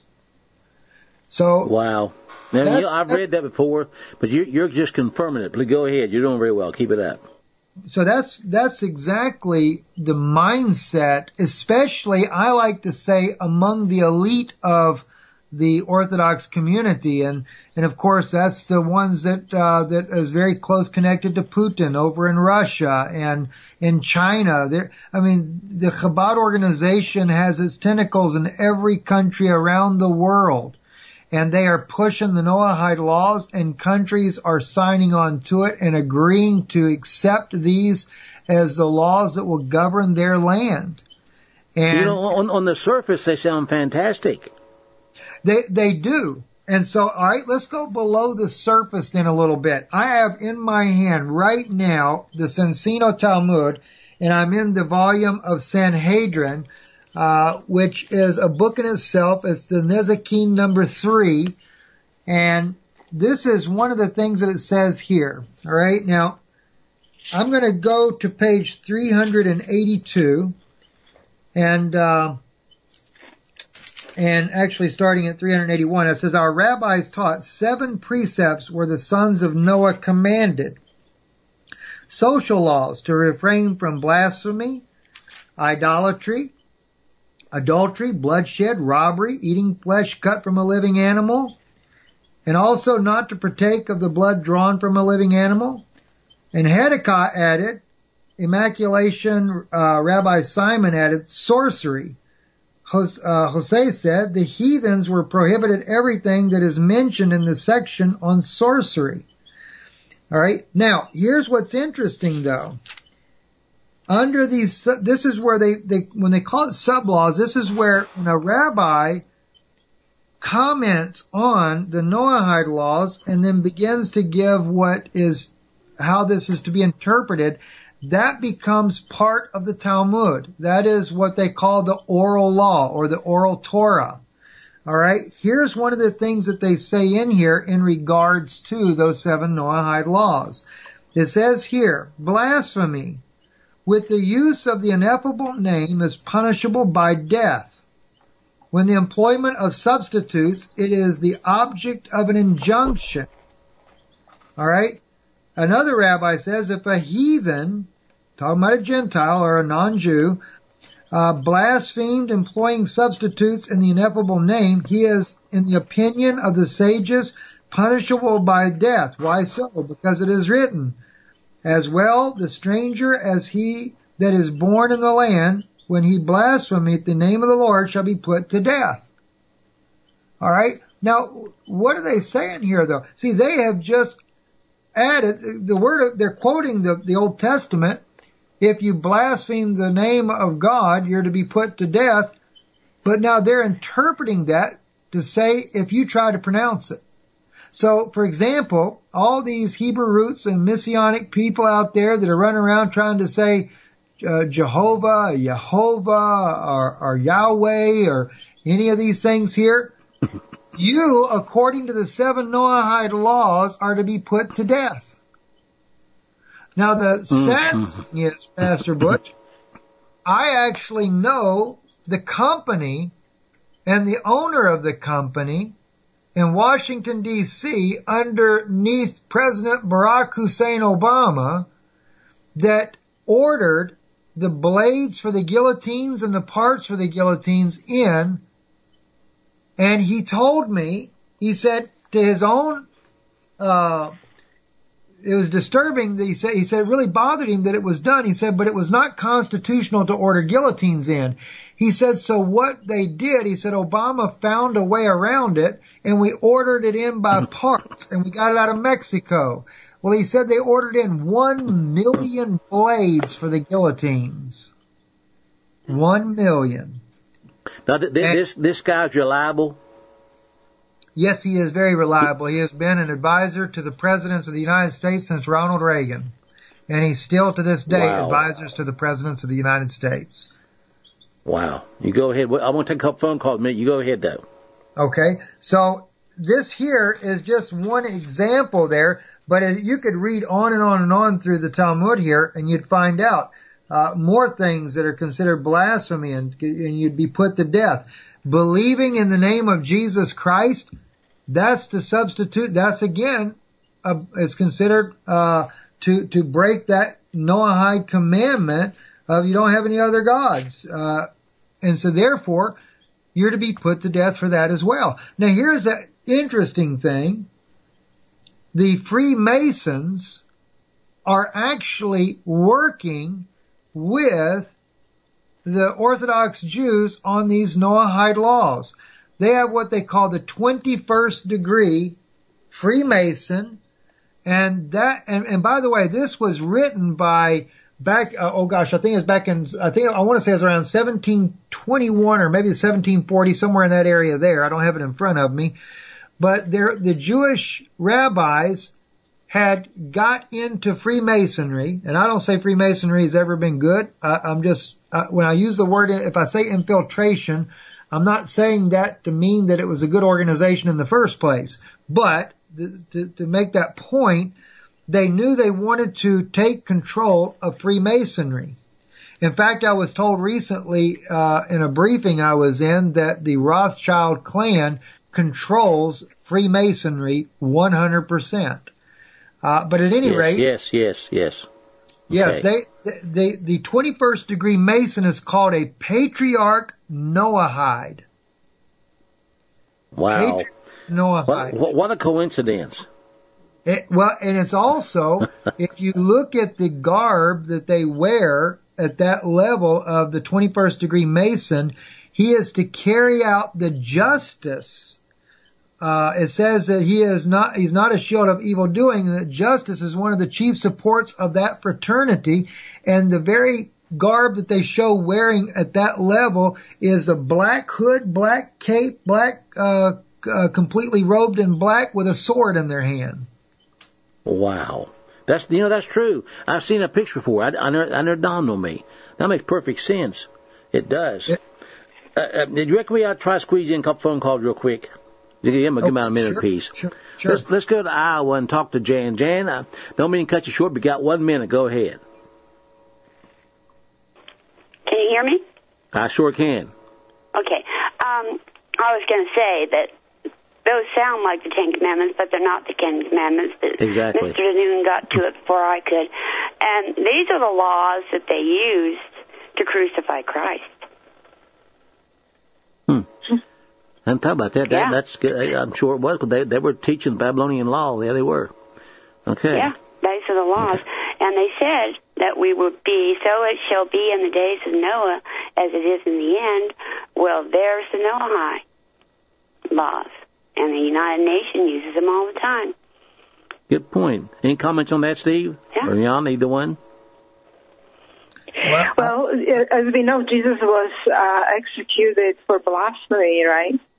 F: So
D: wow. Now, you know, I've read that before, but you, you're just confirming it. Please go ahead. You're doing very well. Keep it up.
F: So that's that's exactly the mindset, especially, I like to say, among the elite of the Orthodox community, and and of course that's the ones that uh, that is very close connected to Putin over in Russia and in China. There, I mean, the Chabad organization has its tentacles in every country around the world, and they are pushing the Noahide laws, and countries are signing on to it and agreeing to accept these as the laws that will govern their land. And
D: you know, on, on the surface they sound fantastic.
F: They they do. And so, all right, let's go below the surface then a little bit. I have in my hand right now the Soncino Talmud, and I'm in the volume of Sanhedrin, uh, which is a book in itself. It's the Nezikin number three. And this is one of the things that it says here. All right, now I'm going to go to page three hundred eighty-two, and uh And actually starting at three hundred eighty-one, it says, our rabbis taught seven precepts where the sons of Noah commanded. Social laws to refrain from blasphemy, idolatry, adultery, bloodshed, robbery, eating flesh cut from a living animal, and also not to partake of the blood drawn from a living animal. And Hedekah added, immaculation, uh, Rabbi Simon added, sorcery. Jose said the heathens were prohibited everything that is mentioned in the section on sorcery. All right. Now, here's what's interesting, though. Under these, this is where they, they when they call it sub-laws, this is where when a rabbi comments on the Noahide laws and then begins to give what is, how this is to be interpreted. That becomes part of the Talmud. That is what they call the oral law or the oral Torah. All right. Here's one of the things that they say in here in regards to those seven Noahide laws. It says here, blasphemy with the use of the ineffable name is punishable by death. When the employment of substitutes, it is the object of an injunction. All right. Another rabbi says if a heathen, talking about a Gentile or a non-Jew, uh, blasphemed employing substitutes in the ineffable name, he is, in the opinion of the sages, punishable by death. Why so? Because it is written, as well the stranger as he that is born in the land, when he blasphemeth the name of the Lord, shall be put to death. All right. Now, what are they saying here, though? See, they have just added the word. They're quoting the, the Old Testament. If you blaspheme the name of God, you're to be put to death. But now they're interpreting that to say if you try to pronounce it. So, for example, all these Hebrew roots and Messianic people out there that are running around trying to say uh, Jehovah, Yehovah, or, or Yahweh, or any of these things here, you, according to the seven Noahide laws, are to be put to death. Now, the sad thing is, Pastor Butch, I actually know the company and the owner of the company in Washington, D C, underneath President Barack Hussein Obama, that ordered the blades for the guillotines and the parts for the guillotines in. And he told me, he said to his own, uh, it was disturbing that he said, he said it really bothered him that it was done. He said, but it was not constitutional to order guillotines in. He said, so what they did, he said, Obama found a way around it and we ordered it in by parts and we got it out of Mexico. Well, he said they ordered in one million blades for the guillotines. One million.
D: Now, th- th- this, this guy's reliable?
F: Yes, he is very reliable. He has been an advisor to the presidents of the United States since Ronald Reagan. And he's still to this day
D: Wow.
F: advisors to the presidents of the United States.
D: Wow. You go ahead. I want to take a couple phone calls in a minute. You go ahead, though.
F: Okay. So this here is just one example there, but you could read on and on and on through the Talmud here and you'd find out uh, more things that are considered blasphemy and, and you'd be put to death. Believing in the name of Jesus Christ, that's the substitute. That's again, uh, is considered, uh, to, to break that Noahide commandment of you don't have any other gods. Uh, and so therefore, you're to be put to death for that as well. Now here's an interesting thing. The Freemasons are actually working with the Orthodox Jews on these Noahide laws. They have what they call the twenty-first degree Freemason, and that, and, and by the way, this was written by back, uh, oh gosh, I think it's back in, I think, I want to say it's around seventeen twenty-one or maybe seventeen forty, somewhere in that area there. I don't have it in front of me. But there, the Jewish rabbis had got into Freemasonry, and I don't say Freemasonry has ever been good. I, I'm just, uh, when I use the word, if I say infiltration, I'm not saying that to mean that it was a good organization in the first place. But th- to, to make that point, they knew they wanted to take control of Freemasonry. In fact, I was told recently uh, in a briefing I was in that the Rothschild clan controls Freemasonry one hundred percent. Uh, but at any
D: yes,
F: rate,
D: yes, yes, yes.
F: Yes,
D: Okay.
F: they, they, the twenty-first degree Mason is called a Patriarch Noahide.
D: Wow.
F: Patriarch Noahide.
D: What, what, what a coincidence.
F: It, well, and it's also, if you look at the garb that they wear at that level of the twenty-first degree Mason, he is to carry out the justice. Uh, it says that he is not, he's not a shield of evil doing, and that justice is one of the chief supports of that fraternity. And the very garb that they show wearing at that level is a black hood, black cape, black, uh, uh completely robed in black with a sword in their hand.
D: Wow. That's, you know, that's true. I've seen a picture before. I, I never, I never dawned on me. That makes perfect sense. It does. It, uh, uh, did you reckon we ought to try to squeeze in a couple phone calls real quick? Give them, give them
F: Okay,
D: a minute
F: sure,
D: apiece.
F: Sure, sure.
D: Let's, let's go to Iowa and talk to Jan. Jan, I don't mean to cut you short, but you got one minute. Go ahead.
K: Can you hear me?
D: I sure can.
K: Okay. Um, I was going to say that those sound like the Ten Commandments, but they're not the Ten Commandments.
D: Exactly.
K: Mister Noon got to it before I could. And these are the laws that they used to crucify Christ.
D: Hmm. And talk about that. that
K: Yeah.
D: That's good. I'm sure it was. 'Cause they, they were teaching Babylonian law. Yeah, they were. Okay.
K: Yeah, those are the laws.
D: Okay.
K: And they said that we would be, so it shall be in the days of Noah as it is in the end. Well, there's the Noahide laws. And the United Nations uses them all the time.
D: Good point. Any comments on that, Steve?
K: Yeah.
D: Or Jan, either one?
E: Well, as we know, Jesus was uh, executed for blasphemy, right?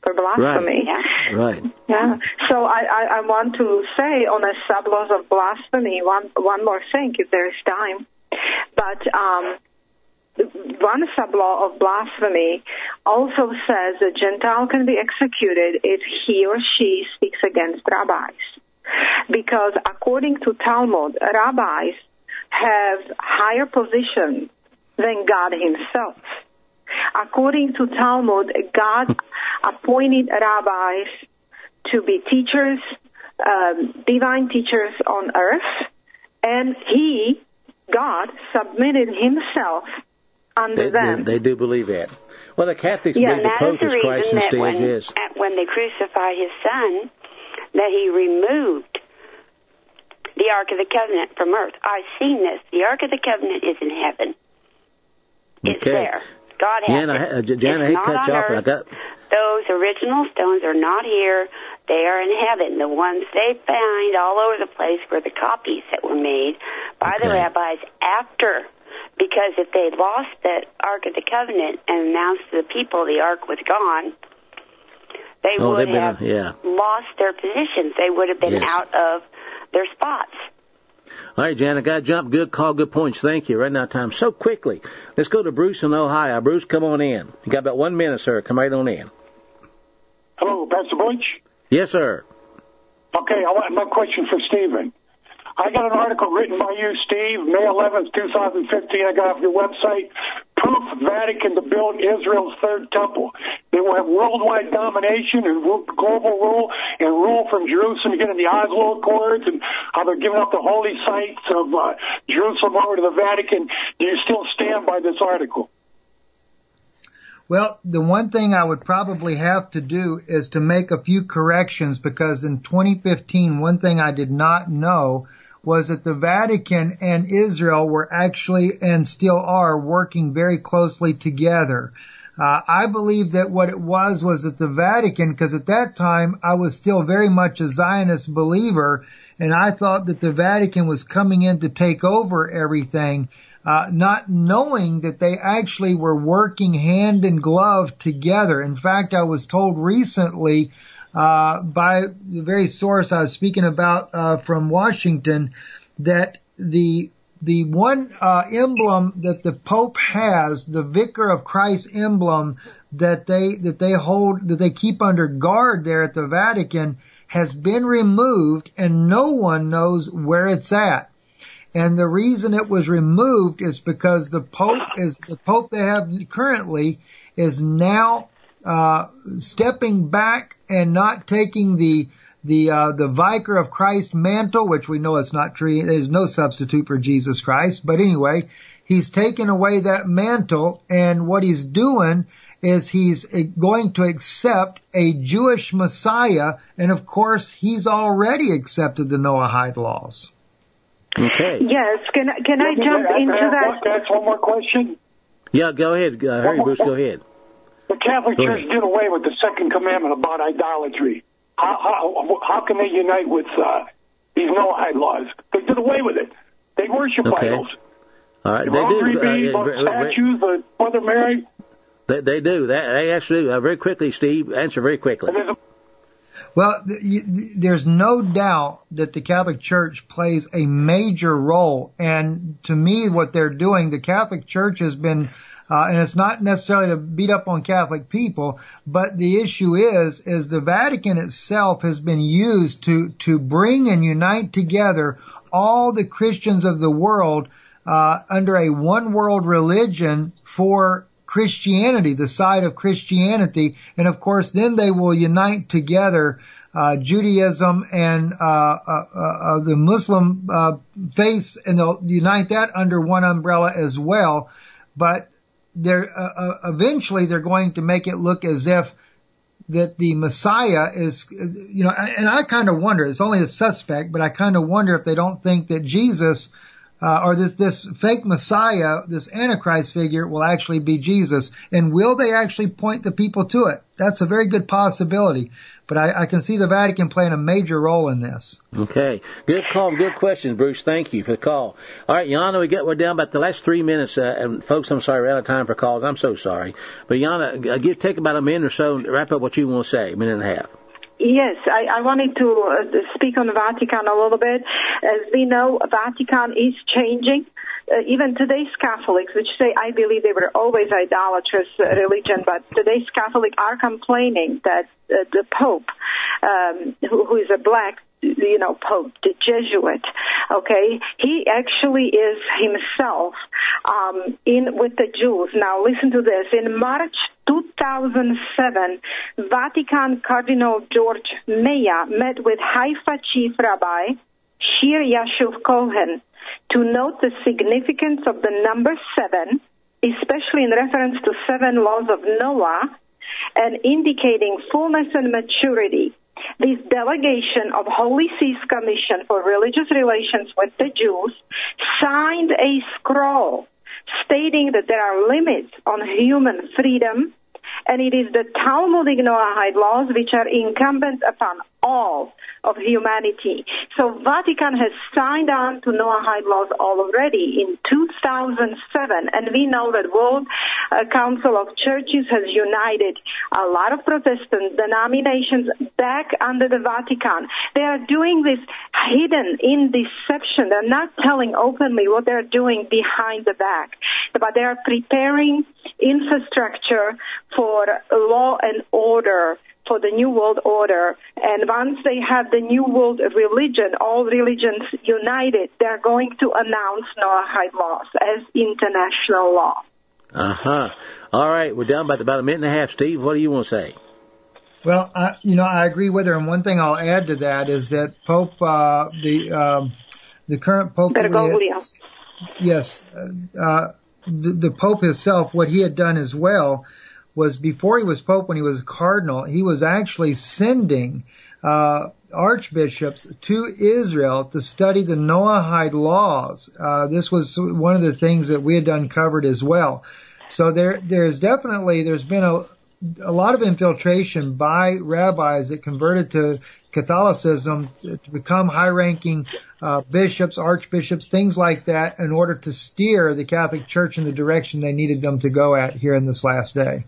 E: for blasphemy.
D: Right. Yeah. Right.
E: Yeah. So I, I, I want to say on a sub-laws of blasphemy one one more thing, if there is time. But um, one sub-law of blasphemy also says a Gentile can be executed if he or she speaks against rabbis. Because according to Talmud, rabbis have higher position than God himself. According to Talmud, God appointed rabbis to be teachers, um, divine teachers on earth, and he, God, submitted himself under
D: they,
E: them.
D: They, they do believe that. Well, the Catholics
K: yeah,
D: believe the Pope is Christ and
K: when,
D: is.
K: at, when they crucified his son, that he removed the Ark of the Covenant from earth. I've seen this. The Ark of the Covenant is in heaven. It's
D: okay.
K: there. God has
D: Jan,
K: it.
D: I, uh, Jan, I hate to cut you off. I got...
K: Those original stones are not here. They are in heaven. The ones they find all over the place were the copies that were made by
D: okay.
K: the rabbis after. Because if they lost the Ark of the Covenant and announced to the people the Ark was gone, they
D: oh,
K: would
D: been,
K: have
D: yeah.
K: lost their positions. They would have been
D: yes.
K: out of their spots.
D: All right, Jan, I got to jump. Good call, good points. Thank you. Right now, time so quickly. Let's go to Bruce in Ohio. Bruce, come on in. You got about one minute, sir. Come right on in.
L: Hello, Pastor Butch?
D: Yes, sir.
L: Okay, I want my question for Stephen. I got an article written by you, Steve, May eleventh, twenty fifteen. I got off your website. Proof Vatican to build Israel's third temple. They will have worldwide domination and global rule and rule from Jerusalem, getting the Oslo Accords, and how they're giving up the holy sites of uh, Jerusalem over to the Vatican. Do you still stand by this article?
F: Well, the one thing I would probably have to do is to make a few corrections, because in twenty fifteen, one thing I did not know was that the Vatican and Israel were actually, and still are, working very closely together. Uh, I believe that what it was was that the Vatican, because at that time I was still very much a Zionist believer, and I thought that the Vatican was coming in to take over everything, uh, not knowing that they actually were working hand in glove together. In fact, I was told recently uh, by the very source I was speaking about uh, from Washington that the the one uh, emblem that the Pope has, the Vicar of Christ emblem that they that they hold, that they keep under guard there at the Vatican, has been removed, and no one knows where it's at. And the reason it was removed is because the Pope is the Pope they have currently is now uh stepping back and not taking the the uh the Vicar of Christ mantle, which we know it's not true. There's no substitute for Jesus Christ. But anyway, he's taken away that mantle, and what he's doing is he's going to accept a Jewish Messiah, and of course he's already accepted the Noahide laws.
D: Okay.
E: Yes, can I, can I jump into that?
L: That's one more question.
D: Yeah, go ahead. Uh, Harry Bruce, go ahead.
L: The Catholic
D: go
L: Church
D: ahead.
L: did away with the second commandment about idolatry. How, how, how can they unite with uh, these Noahide laws? They did away with it. They worship
D: okay.
L: idols.
D: All right,
L: The
D: they
L: Rosary
D: do.
L: beads,
D: Uh,
L: the statues, the Mother Mary.
D: They, they do. That, they actually do. Uh, very quickly, Steve. Answer very quickly.
F: Well, there's no doubt that the Catholic Church plays a major role. And to me, what they're doing, the Catholic Church has been, uh, and it's not necessarily to beat up on Catholic people, but the issue is, is the Vatican itself has been used to, to bring and unite together all the Christians of the world, uh, under a one world religion for Christianity, the side of Christianity, and of course then they will unite together uh Judaism and uh, uh, uh the Muslim uh faiths, and they'll unite that under one umbrella as well. But they're uh, uh, eventually they're going to make it look as if that the Messiah is, you know, and I kind of wonder, it's only a suspect, but I kind of wonder if they don't think that Jesus uh, or this, this fake Messiah, this Antichrist figure will actually be Jesus? And will they actually point the people to it? That's a very good possibility. But I, I can see the Vatican playing a major role in this.
D: Okay. Good call. Good question, Bruce. Thank you for the call. All right, Yana, we get, we're down about the last three minutes. Uh, and folks, I'm sorry, we're out of time for calls. I'm so sorry. But Yana, uh, give, take about a minute or so and wrap up what you want to say, a minute and a half.
E: Yes, I, I wanted to uh, speak on the Vatican a little bit. As we know, Vatican is changing. Uh, even today's Catholics, which say, I believe they were always idolatrous uh, religion, but today's Catholics are complaining that uh, the Pope, um, who, who is a black, you know, Pope, the Jesuit, okay, he actually is himself um, in with the Jews. Now, listen to this. In March two thousand seven, Vatican Cardinal George Meya met with Haifa Chief Rabbi Shir Yashuv Cohen to note the significance of the number seven, especially in reference to seven laws of Noah, and indicating fullness and maturity. This delegation of Holy See's Commission for Religious Relations with the Jews signed a scroll stating that there are limits on human freedom, and it is the Talmudic Noahide laws which are incumbent upon all of humanity. So Vatican has signed on to Noahide laws already in two thousand seven, and we know that World uh, Council of Churches has united a lot of Protestant denominations back under the Vatican. They are doing this hidden in deception. They're not telling openly what they're doing behind the back, but they are preparing infrastructure for law and order, for the New World Order. And once they have the New World Religion, all religions united, they're going to announce Noahide laws as international law.
D: Uh-huh. All right, we're down about, about a minute and a half. Steve, what do you want to say?
F: Well, I, you know, I agree with her. And one thing I'll add to that is that Pope, uh, the um, the current Pope...
E: Bergoglio.
F: Yes. Uh, the, the Pope himself, what he had done as well was before he was Pope, when he was a cardinal, he was actually sending uh archbishops to Israel to study the Noahide laws. Uh This was one of the things that we had done covered as well. So there, there's definitely, there's been a, a lot of infiltration by rabbis that converted to Catholicism to become high-ranking uh bishops, archbishops, things like that, in order to steer the Catholic Church in the direction they needed them to go at here in this last day.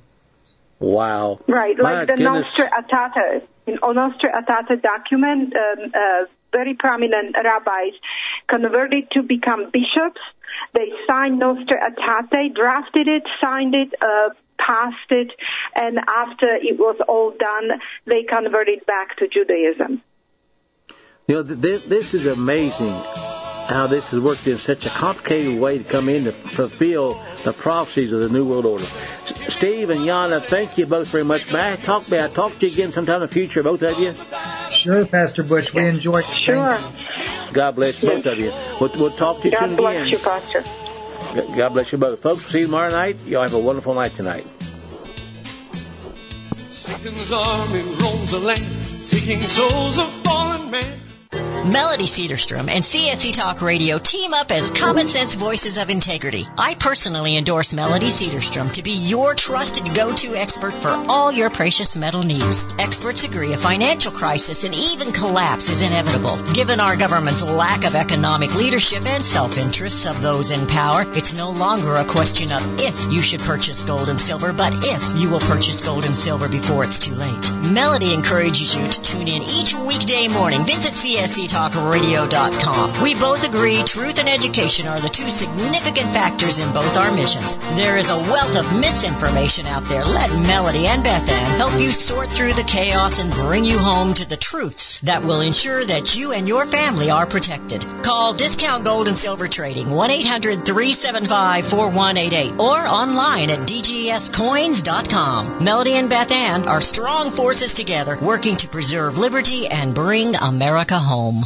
D: Wow.
E: Right,
D: My
E: like the
D: goodness.
E: Nostra Aetate. In Nostra Aetate document, um, uh, very prominent rabbis converted to become bishops. They signed Nostra Aetate, drafted it, signed it, uh, passed it, and after it was all done, they converted back to Judaism.
D: You know, th- this is amazing how this has worked in such a complicated way to come in to fulfill the prophecies of the New World Order. S- Steve and Yana, thank you both very much. May I talk, may I talk to you again sometime in the future, both of you?
F: Sure, Pastor Butch. We enjoyed it.
E: Sure.
D: God bless
E: Yes.
D: both of you. We'll, we'll talk to you
E: God
D: soon
E: bless
D: again.
E: you, Pastor.
D: God bless you both. Folks, see you tomorrow night. Y'all have a wonderful night tonight.
B: Satan's army roams the land, seeking souls of fallen men.
M: Melody Cedarstrom and C S C Talk Radio team up as common sense voices of integrity. I personally endorse Melody Cedarstrom to be your trusted go-to expert for all your precious metal needs. Experts agree a financial crisis and even collapse is inevitable. Given our government's lack of economic leadership and self-interests of those in power, it's no longer a question of if you should purchase gold and silver, but if you will purchase gold and silver before it's too late. Melody encourages you to tune in each weekday morning. Visit C S C talk radio dot com. We both agree truth and education are the two significant factors in both our missions. There is a wealth of misinformation out there. Let Melody and Beth Ann help you sort through the chaos and bring you home to the truths that will ensure that you and your family are protected. Call Discount Gold and Silver Trading, one eight hundred three seven five four one eight eight, or online at d g s coins dot com. Melody and Beth Ann are strong forces together, working to preserve liberty and bring America home.